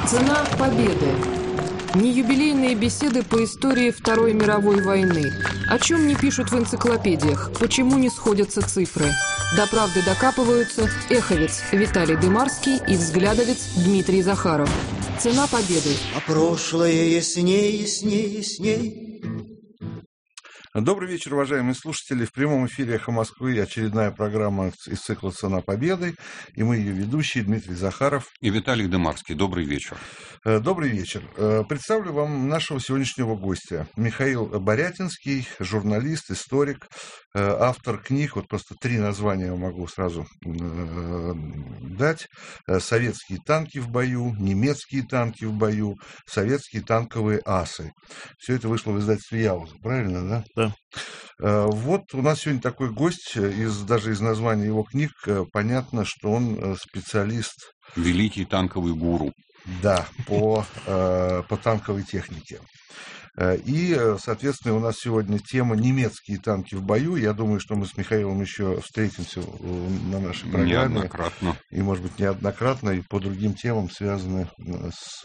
Цена победы. Неюбилейные беседы по истории Второй мировой войны. О чем не пишут в энциклопедиях, почему не сходятся цифры. До правды докапываются эховец Виталий Дымарский и взглядовец Дмитрий Захаров. Цена победы. А прошлое ясней, ясней, ясней. Добрый вечер, уважаемые слушатели. В прямом эфире «Эхо Москвы» очередная программа из цикла «Цена победы». И мы ее ведущие Дмитрий Захаров и Виталий Дымарский. Добрый вечер. Добрый вечер. Представлю вам нашего сегодняшнего гостя. Михаил Борятинский, журналист, историк, автор книг. Вот просто 3 названия могу сразу дать. «Советские танки в бою», «Немецкие танки в бою», «Советские танковые асы». Все это вышло в издательстве «Яуза». Правильно, да? Да. Вот у нас сегодня такой гость, даже из названия его книг понятно, что он специалист. Великий танковый гуру. Да, по танковой технике. И, соответственно, у нас сегодня тема «Немецкие танки в бою». Я думаю, что мы с Михаилом еще встретимся на нашей программе. Неоднократно. И, может быть, неоднократно, и по другим темам, связанным с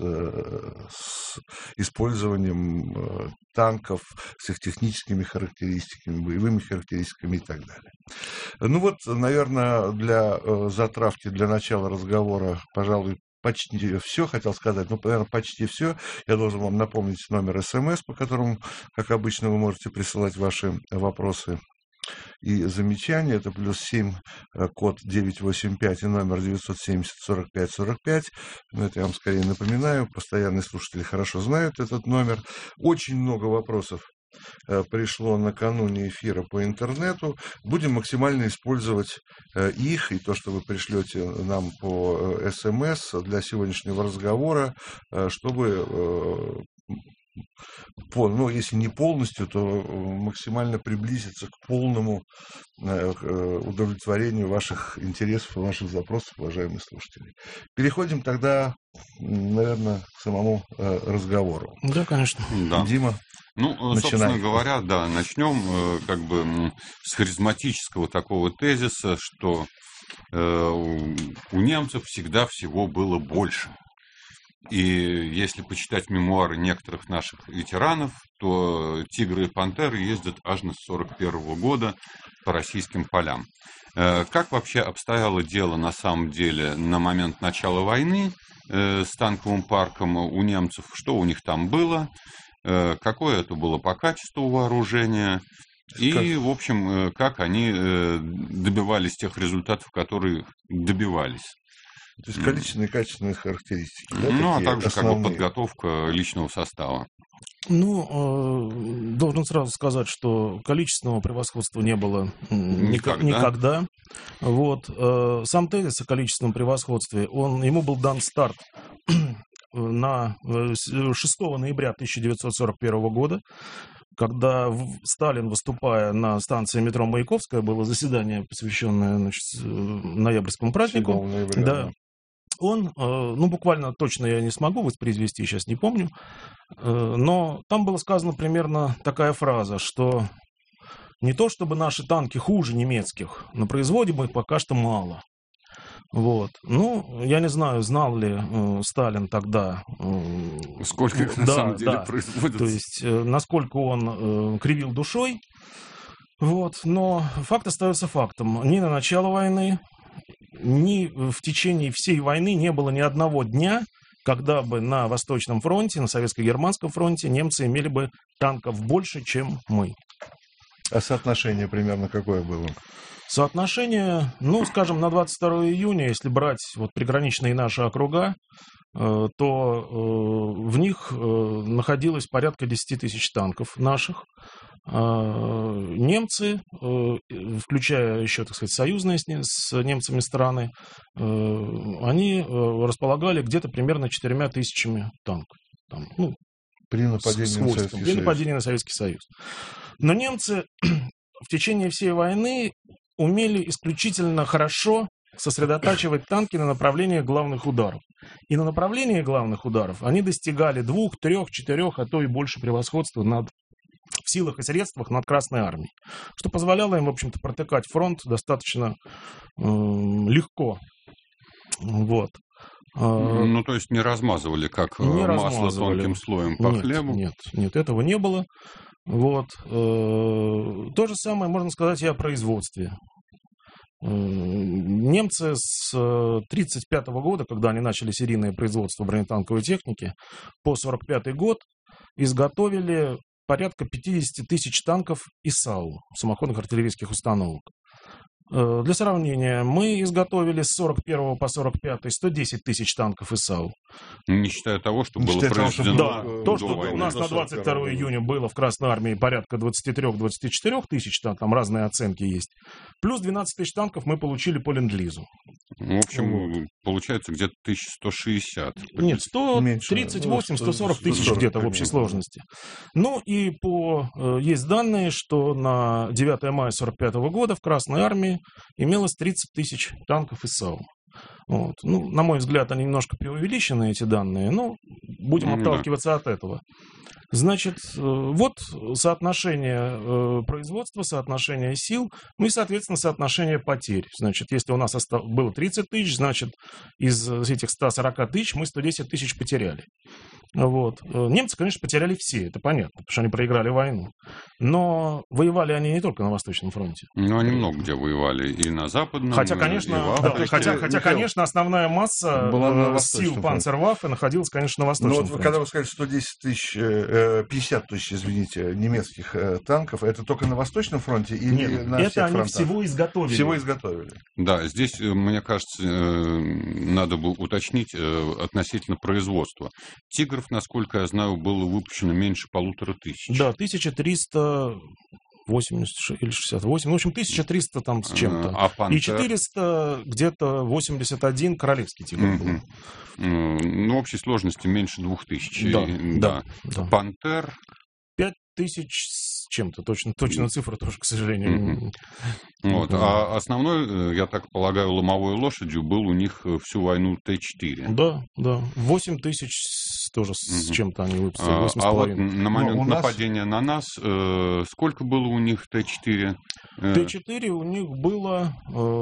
использованием танков, с их техническими характеристиками, боевыми характеристиками и так далее. Ну вот, наверное, для затравки, для начала разговора, пожалуй, почти все хотел сказать, наверное, почти все. Я должен вам напомнить номер СМС, по которому, как обычно, вы можете присылать ваши вопросы и замечания. Это +7, код 985 и номер 970-45-45. Но это я вам скорее напоминаю. Постоянные слушатели хорошо знают этот номер. Очень много вопросов пришло накануне эфира по интернету. Будем максимально использовать их и то, что вы пришлете нам по СМС для сегодняшнего разговора, чтобы, если не полностью, то максимально приблизиться к полному удовлетворению ваших интересов и ваших запросов, уважаемые слушатели. Переходим тогда, наверное, к самому разговору. Да, конечно. Да. Дима. Собственно говоря, да, начнем с харизматического такого тезиса, что у немцев всегда всего было больше. И если почитать мемуары некоторых наших ветеранов, то «Тигры и пантеры» ездят аж с 1941 года по российским полям. Как вообще обстояло дело на самом деле на момент начала войны с танковым парком у немцев? Что у них там было? Какое это было по качеству вооружения? И, в общем, как они добивались тех результатов, которые добивались. То есть количественные и качественные характеристики. Да, а также основные. Подготовка личного состава. Должен сразу сказать, что количественного превосходства не было никогда. Вот. Сам тезис о количественном превосходстве, ему был дан старт на 6 ноября 1941 года, когда Сталин, выступая на станции метро Маяковская, было заседание, посвященное ноябрьскому празднику. 7 ноября, да. Он, буквально точно я не смогу воспроизвести, сейчас не помню, но там было сказано примерно такая фраза, что не то чтобы наши танки хуже немецких, но производим их пока что мало. Вот. Я не знаю, знал ли Сталин тогда... Сколько их на самом деле производится. То есть, насколько он кривил душой. Вот. Но факт остается фактом. Ни на начало войны, ни в течение всей войны не было ни одного дня, когда бы на Восточном фронте, на Советско-Германском фронте немцы имели бы танков больше, чем мы. А соотношение примерно какое было? Соотношение, скажем, на 22 июня, если брать приграничные наши округа, то в них находилось порядка 10 тысяч танков наших. Немцы, включая еще, союзные с немцами страны, они располагали где-то примерно 4 тысячами танков. При нападении на Советский Союз. Но немцы в течение всей войны умели исключительно хорошо сосредотачивать танки на направлениях главных ударов. И на направлении главных ударов они достигали 2, 3, 4, а то и больше превосходства в силах и средствах над Красной Армией. Что позволяло им, в общем-то, протыкать фронт достаточно легко. Вот. Ну, то есть не размазывали, как масло тонким слоем по хлебу? Нет, этого не было. Вот. То же самое можно сказать и о производстве. Немцы с 1935 года, когда они начали серийное производство бронетанковой техники, по 1945 год изготовили порядка 50 тысяч танков ИСАУ, самоходных артиллерийских установок. Для сравнения, мы изготовили с 41 по 45 110 тысяч танков ИСАУ. Не считая того, что было произведено то, что у нас на 22 июня было в Красной Армии порядка 23-24 тысяч, там разные оценки есть. Плюс 12 тысяч танков мы получили по ленд-лизу. В общем, получается где-то 1160. Нет, 138-140 тысяч где-то в общей сложности. Ну и есть данные, что на 9 мая 1945 года в Красной Армии имелось 30 тысяч танков ИСАУ. Вот. Ну, на мой взгляд, они немножко преувеличены, эти данные, но будем отталкиваться от этого. Значит, вот соотношение производства, соотношение сил, ну и, соответственно, соотношение потерь. Значит, если у нас было 30 тысяч, значит, из этих 140 тысяч мы 110 тысяч потеряли. Вот. Немцы, конечно, потеряли все, это понятно, потому что они проиграли войну. Но воевали они не только на Восточном фронте. Ну, они много где воевали, и на Западном, хотя, конечно, основная масса сил Панцерваффе находилась, конечно, на Восточном фронте. Когда вы сказали 50 тысяч, извините, немецких танков, это только на Восточном фронте или на всех это фронтах? Они всего изготовили. Да, здесь, мне кажется, надо было уточнить относительно производства. «Тигров», насколько я знаю, было выпущено меньше 1500. Да, 1380 или 68, в общем, 1300 там с чем-то. А «Пантер»? И 400, где-то 81 королевский «Тигр» был. Ну, в общей сложности меньше 2000. Да. «Пантер»? 5000 с чем-то, точно цифра тоже, к сожалению. Вот. А основной, я так полагаю, ломовой лошадью был у них всю войну Т-4. Да. 8000 тоже с чем-то они выпустили. 8,5. А вот на момент нападения на нас, сколько было у них Т-4? Т-4 у них было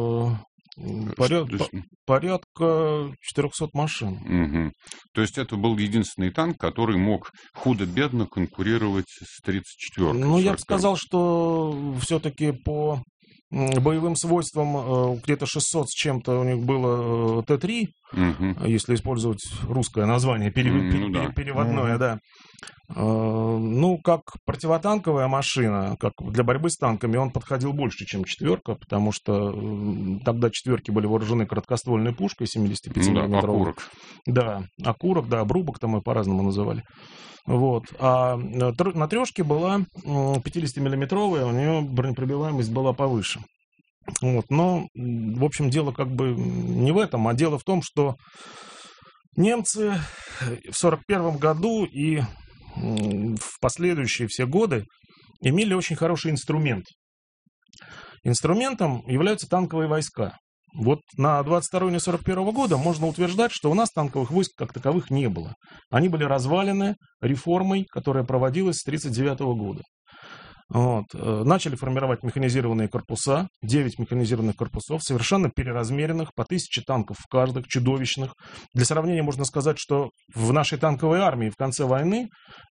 порядка 400 машин. Угу. То есть это был единственный танк, который мог худо-бедно конкурировать с 34-й. Ну, я бы сказал, что все-таки по боевым свойствам где-то 600 с чем-то у них было Т-3, если использовать русское название, переводное, да. Ну, как противотанковая машина, как для борьбы с танками, он подходил больше, чем четверка, потому что тогда четверки были вооружены короткоствольной пушкой 75 мм. Окурок. Да, окурок, да, обрубок там мы по-разному называли. Вот. А на трешке была 50-миллиметровая, у нее бронепробиваемость была повыше. Вот. Но, в общем, дело как бы не в этом, а дело в том, что немцы в 1941 году и в последующие все годы имели очень хороший инструмент. Инструментом являются танковые войска. Вот на 22 июня 1941 года можно утверждать, что у нас танковых войск как таковых не было. Они были развалены реформой, которая проводилась с 1939 года. Вот. Начали формировать механизированные корпуса, 9 механизированных корпусов, совершенно переразмеренных, по 1000 танков в каждых, чудовищных. Для сравнения можно сказать, что в нашей танковой армии в конце войны,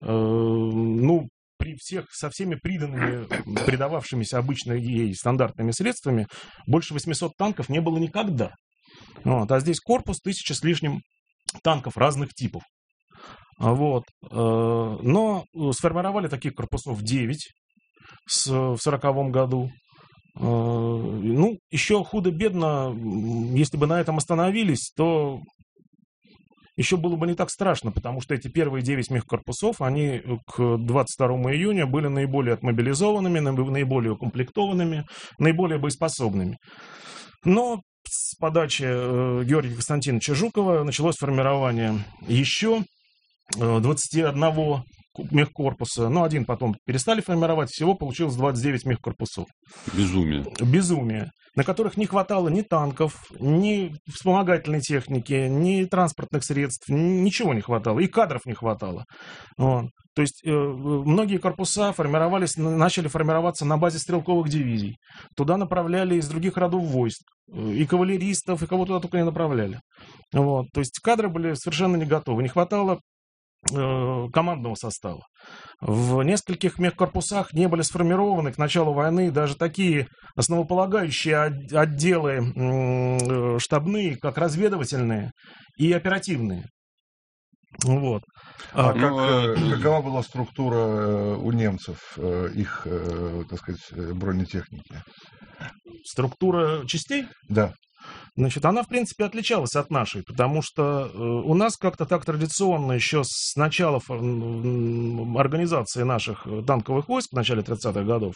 со всеми придававшимися обычно ей стандартными средствами, больше 800 танков не было никогда. Вот. А здесь корпус 1000 с лишним танков разных типов. Вот. Но сформировали таких корпусов 9 в 1940 году. Ну, еще худо-бедно, если бы на этом остановились, то еще было бы не так страшно, потому что эти первые 9 мехкорпусов, они к 22 июня были наиболее отмобилизованными, наиболее укомплектованными, наиболее боеспособными. Но с подачи Георгия Константиновича Жукова началось формирование еще 21 мехкорпуса, но один потом перестали формировать, всего получилось 29 мехкорпусов. Безумие. На которых не хватало ни танков, ни вспомогательной техники, ни транспортных средств, ничего не хватало, и кадров не хватало. Вот. То есть многие корпуса начали формироваться на базе стрелковых дивизий. Туда направляли из других родов войск, и кавалеристов, и кого туда только не направляли. Вот. То есть кадры были совершенно не готовы, не хватало командного состава. В нескольких мехкорпусах не были сформированы к началу войны даже такие основополагающие отделы штабные, как разведывательные и оперативные. Вот. Какова была структура у немцев, их, так сказать, бронетехники? Структура частей? Да. Значит, она, в принципе, отличалась от нашей, потому что у нас как-то так традиционно еще с начала организации наших танковых войск в начале 30-х годов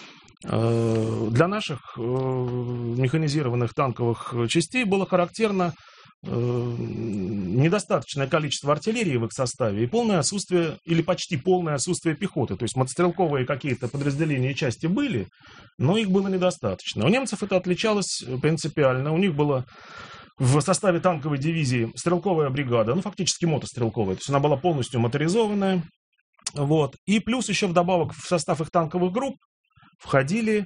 для наших механизированных танковых частей было характерно недостаточное количество артиллерии в их составе и полное отсутствие, или почти полное отсутствие пехоты. То есть мотострелковые какие-то подразделения и части были, но их было недостаточно. У немцев это отличалось принципиально. У них было в составе танковой дивизии стрелковая бригада, ну фактически мотострелковая, то есть она была полностью моторизованная. Вот. И плюс еще вдобавок в состав их танковых групп входили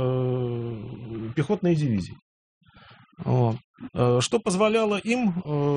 пехотные дивизии. Вот. Что позволяло им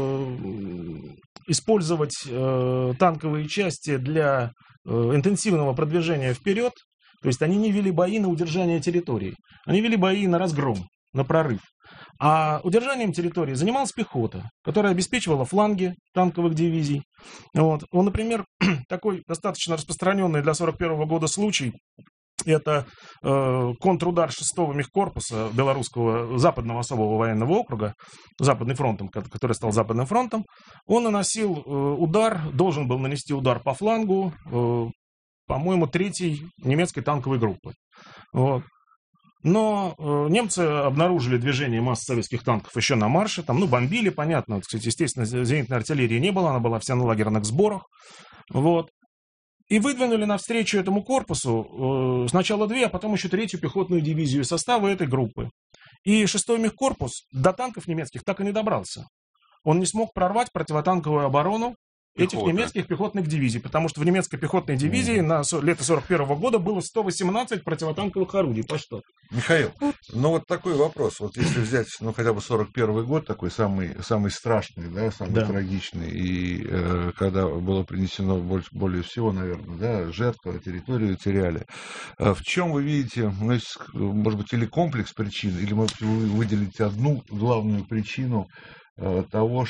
использовать танковые части для интенсивного продвижения вперед. То есть они не вели бои на удержание территории. Они вели бои на разгром, на прорыв. А удержанием территории занималась пехота, которая обеспечивала фланги танковых дивизий. Вот. Ну, например, такой достаточно распространенный для 1941 года случай. Это контрудар 6-го мехкорпуса Белорусского западного особого военного округа, Западный фронтом, который стал Западным фронтом. Он наносил удар, должен был нанести удар по флангу, по-моему, 3-й немецкой танковой группы. Вот. Но немцы обнаружили движение масс советских танков еще на марше, там, бомбили, понятно, кстати, естественно, зенитной артиллерии не было, она была вся на лагерных сборах. Вот. И выдвинули навстречу этому корпусу сначала 2, а потом еще 3-ю пехотную дивизию состава этой группы. И 6-й мехкорпус до танков немецких так и не добрался. Он не смог прорвать противотанковую оборону этих немецких пехотных дивизий, потому что в немецкой пехотной дивизии на лето 1941 года было 118 противотанковых орудий по штату. Михаил, вот такой вопрос. Вот если взять, хотя бы 1941 год, такой самый страшный, да, самый трагичный, и когда было принесено более всего, наверное, жертв, территорию теряли. В чем вы видите, может быть, или комплекс причин, или, может быть, вы выделите одну главную причину того,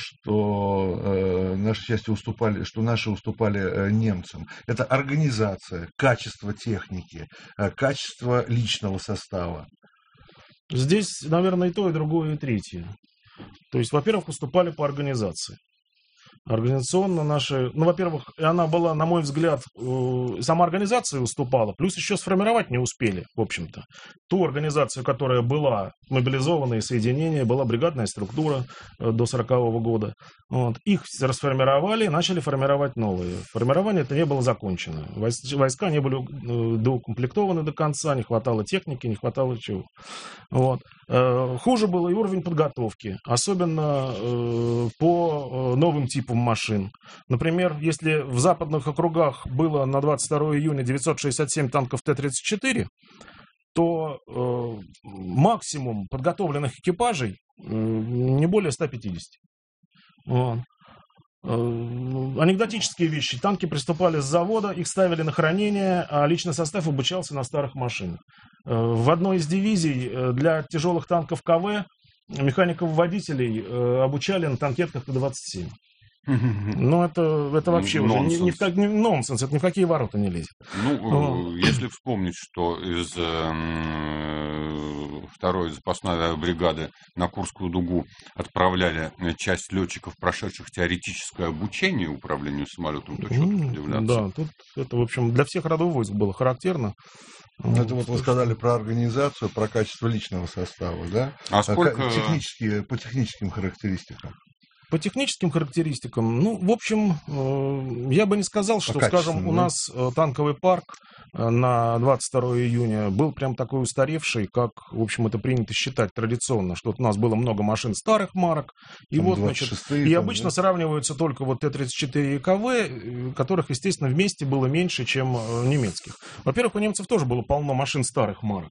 что наши части уступали немцам? Это организация, качество техники, качество личного состава. Здесь, наверное, и то, и другое, и третье. То есть, во-первых, уступали по организации. Организационно наши... во-первых, она была, на мой взгляд, сама организация уступала, плюс еще сформировать не успели, в общем-то. Ту организацию, которая была, мобилизованные соединения, была бригадная структура до 1940 года. Вот. Их расформировали, начали формировать новые. Формирование это не было закончено. Войска не были доукомплектованы до конца, не хватало техники, не хватало чего. Вот. Хуже был и уровень подготовки, особенно по новым типам машин. Например, если в западных округах было на 22 июня 967 танков Т-34, то максимум подготовленных экипажей не более 150. Вот. Анекдотические вещи. Танки приступали с завода, их ставили на хранение, а личный состав обучался на старых машинах. В одной из дивизий для тяжелых танков КВ механиков-водителей обучали на танкетках Т-27. Ну, это вообще уже нонсенс, это ни в какие ворота не лезет. Если вспомнить, что из 2-й запасной бригады на Курскую дугу отправляли часть летчиков, прошедших теоретическое обучение управлению самолетом, то что тут удивляться. Да, тут это, в общем, для всех родов войск было характерно. Это вот вы сказали про организацию, про качество личного состава, да? А сколько... По техническим характеристикам. По техническим характеристикам, ну, в общем, я бы не сказал, что, скажем, у нас танковый парк на 22 июня был прям такой устаревший, как, в общем, это принято считать традиционно, что вот у нас было много машин старых марок, и вот, значит, и обычно сравниваются только вот Т-34 и КВ, которых, естественно, вместе было меньше, чем немецких. Во-первых, у немцев тоже было полно машин старых марок.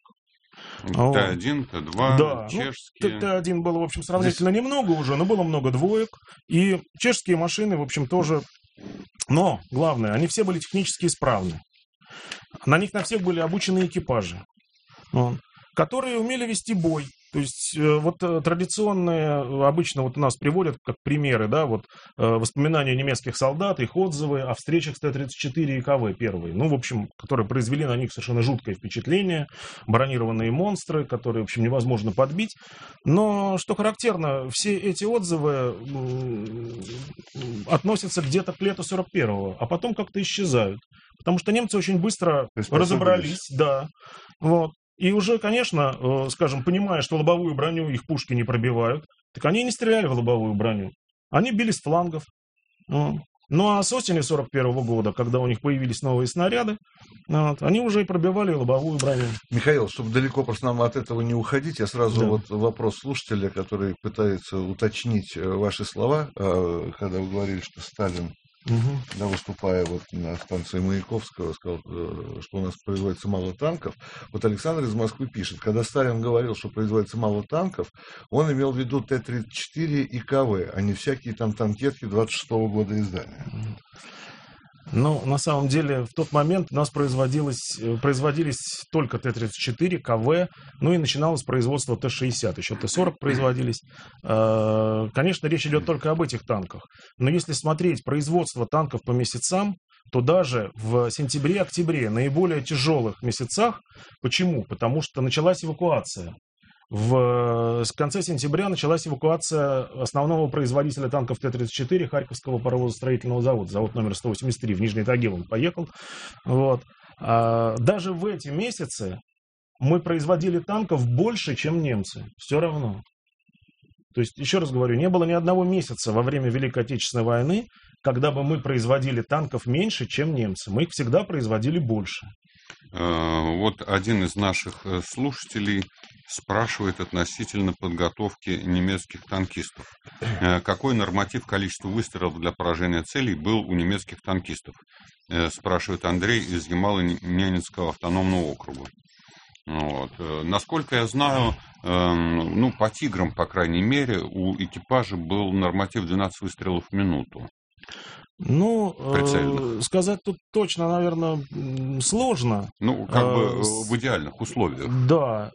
Т1, Т2, да, чешские. Т1 было, в общем, сравнительно немного уже, но было много двоек. И чешские машины, в общем, тоже. Но, главное, они все были технически исправны. На них на всех были обучены экипажи, которые умели вести бой. То есть вот традиционные, обычно вот у нас приводят как примеры, да, вот воспоминания немецких солдат, их отзывы о встречах с Т-34 и КВ первые, ну, в общем, которые произвели на них совершенно жуткое впечатление, бронированные монстры, которые, в общем, невозможно подбить. Но, что характерно, все эти отзывы относятся где-то к лету 41-го, а потом как-то исчезают. Потому что немцы очень быстро разобрались, да, вот. И уже, конечно, скажем, понимая, что лобовую броню их пушки не пробивают, так они не стреляли в лобовую броню. Они били с флангов. Ну а с осени 41 года, когда у них появились новые снаряды, вот, они уже и пробивали лобовую броню. Михаил, чтобы далеко просто нам от этого не уходить, я сразу вот вопрос слушателя, который пытается уточнить ваши слова, когда вы говорили, что Сталин, да, выступая вот на станции Маяковского, сказал, что у нас производится мало танков. Вот Александр из Москвы пишет, когда Сталин говорил, что производится мало танков, он имел в виду Т-34 и КВ, а не всякие там танкетки 26-го года издания. Ну, на самом деле, в тот момент у нас производились только Т-34, КВ, ну и начиналось производство Т-60, еще Т-40 производились. Конечно, речь идет только об этих танках. Но если смотреть производство танков по месяцам, то даже в сентябре-октябре, наиболее тяжелых месяцах, почему? Потому что началась эвакуация. В конце сентября началась эвакуация основного производителя танков Т-34 Харьковского паровозостроительного завода, завод номер 183 в Нижний Тагил он поехал. Вот. Даже в эти месяцы мы производили танков больше, чем немцы. Все равно. То есть, еще раз говорю, не было ни одного месяца во время Великой Отечественной войны, когда бы мы производили танков меньше, чем немцы. Мы их всегда производили больше. Вот один из наших слушателей спрашивает относительно подготовки немецких танкистов. Какой норматив количества выстрелов для поражения целей был у немецких танкистов? Спрашивает Андрей из Ямало-Ненецкого автономного округа. Вот. Насколько я знаю, ну, по «Тиграм», по крайней мере, у экипажа был норматив 12 выстрелов в минуту. Ну, сказать тут точно, наверное, сложно. Ну, как бы в идеальных условиях. Да.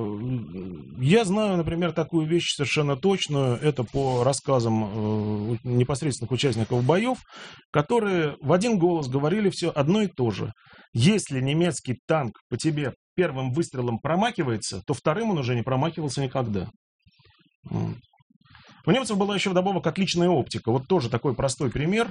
Я знаю, например, такую вещь совершенно точную. Это по рассказам непосредственных участников боев, которые в один голос говорили все одно и то же. Если немецкий танк по тебе первым выстрелом промахивается, то вторым он уже не промахивался никогда. У немцев была еще вдобавок отличная оптика. Вот тоже такой простой пример.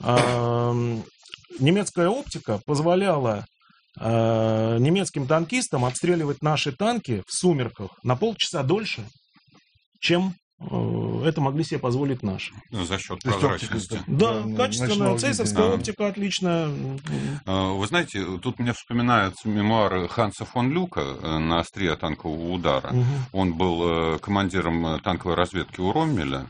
Немецкая оптика позволяла немецким танкистам обстреливать наши танки в сумерках на полчаса дольше, чем это могли себе позволить наши. За счет прозрачности. Да, качественная цейсовская оптика отличная. Вы знаете, тут мне вспоминаются мемуары Ханса фон Люка «На острие танкового удара». Он был командиром танковой разведки у Роммеля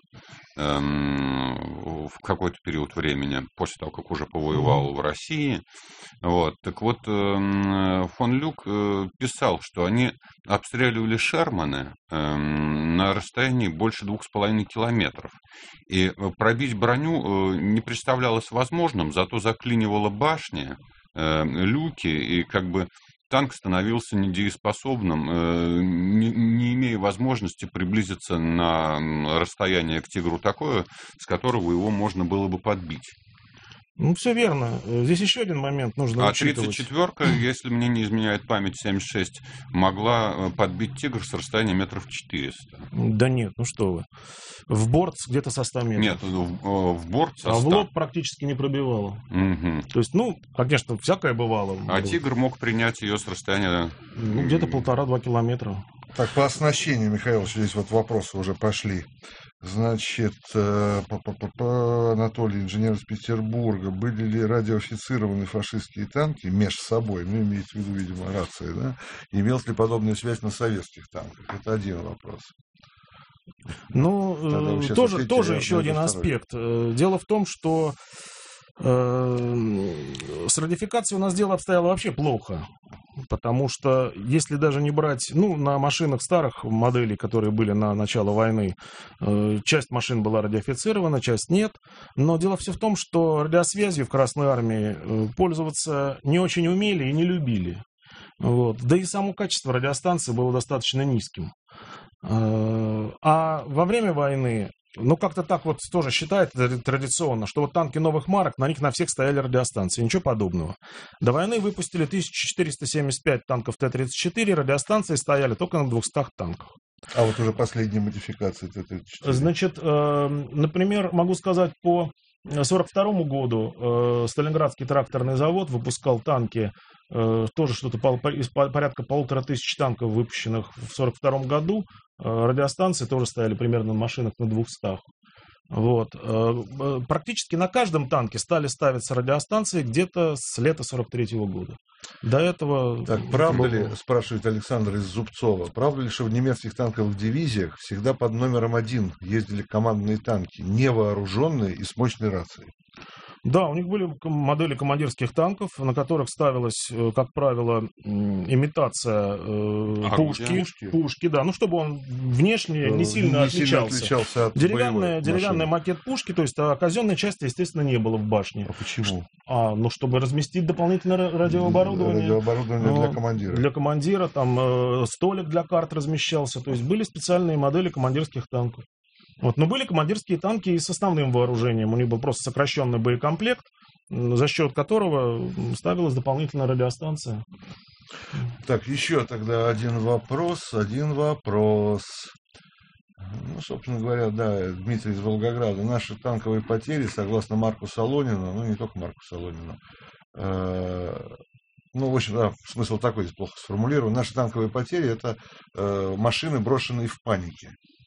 в какой-то период времени, после того, как уже повоевал в России. Вот. Так вот, фон Люк писал, что они обстреливали Шерманы на расстоянии больше 2,5 километров. И пробить броню не представлялось возможным, зато заклинивала башни, люки, и как бы танк становился недееспособным, не имея возможности приблизиться на расстояние к «Тигру» такое, с которого его можно было бы подбить. Ну, все верно. Здесь еще один момент нужно учитывать. 34-ка, если мне не изменяет память, 76, могла подбить «Тигр» с расстояния метров 400. Да нет, ну что вы. В борт где-то со 100 метров. Нет, в борт со 100. А в лоб практически не пробивало. То есть, ну, конечно, всякое бывало. А «Тигр» мог принять ее с расстояния... Ну, где-то 1,5-2 километра. Так, по оснащению, Михаил, здесь вот вопросы уже пошли. Значит, Анатолий, инженер из Петербурга. Были ли радиоофицированы фашистские танки между собой? Ну, имеется в виду, видимо, рации, да? Имелась ли подобная связь на советских танках? Это один вопрос. Ну, тоже еще один аспект. Дело в том, что с радиофикацией у нас дело обстояло вообще плохо. Потому что, если даже не брать, на машинах старых моделей, которые были на начало войны, часть машин была радиофицирована, часть нет. Но дело все в том, что радиосвязью в Красной Армии пользоваться не очень умели и не любили. Вот. Да и само качество радиостанции было достаточно низким. А во время войны, как-то так вот тоже считается традиционно, что вот танки новых марок, на них на всех стояли радиостанции. Ничего подобного. До войны выпустили 1475 танков Т-34, радиостанции стояли только на 200 танках. А вот уже последние модификации Т-34? Значит, например, могу сказать, по 1942 году Сталинградский тракторный завод выпускал танки, тоже что-то порядка 1500 танков, выпущенных в 1942 году. Радиостанции тоже стояли примерно на машинах на 200. Вот. Практически на каждом танке стали ставиться радиостанции где-то с лета 1943 года. До этого... Так, правда ли, спрашивает Александр из Зубцова, правда ли, что в немецких танковых дивизиях всегда под номером 1 ездили командные танки, невооруженные и с мощной рацией? Да, у них были модели командирских танков, на которых ставилась, как правило, имитация пушки, да, чтобы он внешне не сильно отличался от деревянный макет пушки, то есть казенной части, естественно, не было в башне. А почему? Чтобы разместить дополнительное радиооборудование. Радиооборудование для командира. Для командира, там столик для карт размещался, то есть были специальные модели командирских танков. Вот. Но были командирские танки и с основным вооружением. У них был просто сокращенный боекомплект, за счет которого ставилась дополнительная радиостанция. Так, еще тогда один вопрос. Собственно говоря, да, Дмитрий из Волгограда. Наши танковые потери, согласно Марку Солонину, не только Марку Солонину, в общем, смысл такой, здесь плохо сформулирован. Наши танковые потери – это машины, брошенные в панике.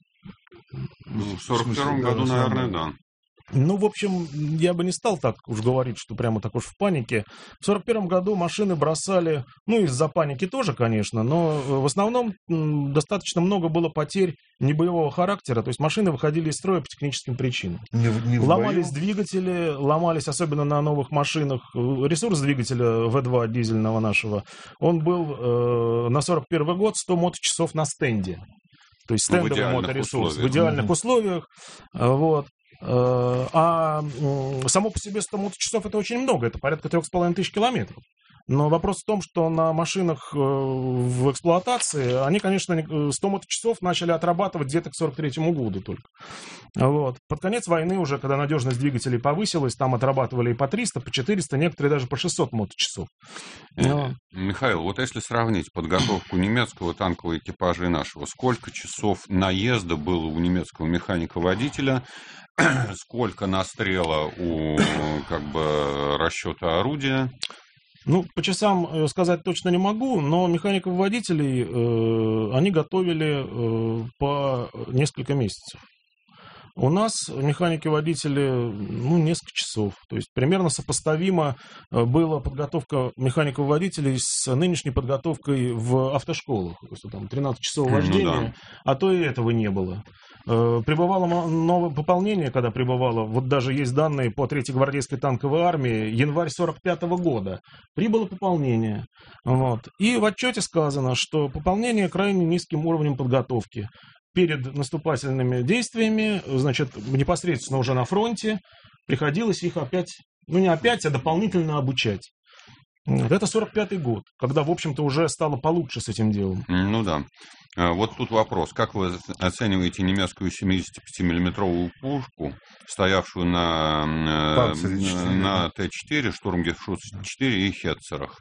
В 1941 году, наверное, да. В общем, я бы не стал так уж говорить, что прямо так уж в панике. В 1941 году машины бросали, из-за паники тоже, конечно, но в основном достаточно много было потерь небоевого характера, то есть машины выходили из строя по техническим причинам. Ломались двигатели, особенно на новых машинах. Ресурс двигателя В2 дизельного нашего, он был на 1941 год 100 моточасов на стенде. То есть стендовый моторесурс в идеальных условиях. Вот. А само по себе 100 моточасов это очень много, это порядка 3500 километров. Но вопрос в том, что на машинах в эксплуатации они, конечно, 100 моточасов начали отрабатывать где-то к 1943 году только. Вот. Под конец войны уже, когда надежность двигателей повысилась, там отрабатывали и по 300, по 400, некоторые даже по 600 моточасов. Михаил, вот если сравнить подготовку немецкого танкового экипажа и нашего, сколько часов наезда было у немецкого механика-водителя, сколько настрела у расчета орудия? По часам сказать точно не могу, но механиков-водителей они готовили по несколько месяцев. У нас механики-водители, несколько часов. То есть примерно сопоставимо была подготовка механиков-водителей с нынешней подготовкой в автошколах. То есть там 13 часов вождения, а то и этого не было. Прибывало новое пополнение, когда прибывало, вот даже есть данные по 3-й гвардейской танковой армии, январь 1945 года, прибыло пополнение. Вот. И в отчете сказано, что пополнение крайне низким уровнем подготовки. Перед наступательными действиями, непосредственно уже на фронте, приходилось их опять, а дополнительно обучать. Это 1945 год, когда, в общем-то, уже стало получше с этим делом. Да. Вот тут вопрос. Как вы оцениваете немецкую 75-миллиметровую пушку, стоявшую на Т-4, Штурмгефтшутц-4 и Хетцерах?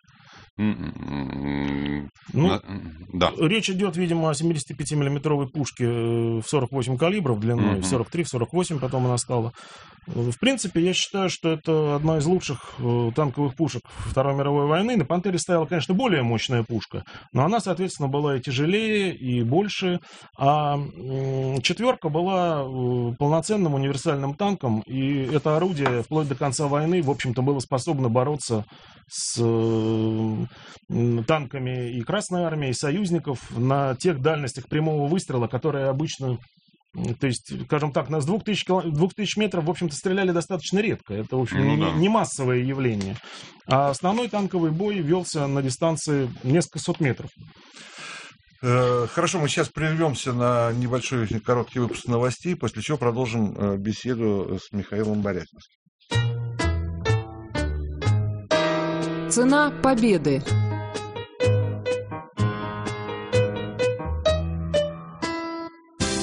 Да. Речь идет, видимо, о 75-миллиметровой пушке в 48 калибров длиной, в 43, в 48 потом она стала. В принципе, я считаю, что это одна из лучших танковых пушек Второй мировой войны. На «Пантере» стояла, конечно, более мощная пушка, но она, соответственно, была и тяжелее, и больше. А «Четверка» была полноценным универсальным танком, и это орудие вплоть до конца войны, в общем-то, было способно бороться с танками и Красной армии, и союзников на тех дальностях прямого выстрела, которые обычно... То есть, скажем так, нас с 2000 метров, в общем-то, стреляли достаточно редко. Это, в общем, не массовое явление. А основной танковый бой велся на дистанции несколько сот метров. Хорошо, мы сейчас прервемся на небольшой короткий выпуск новостей, после чего продолжим беседу с Михаилом Борятинским. Цена победы.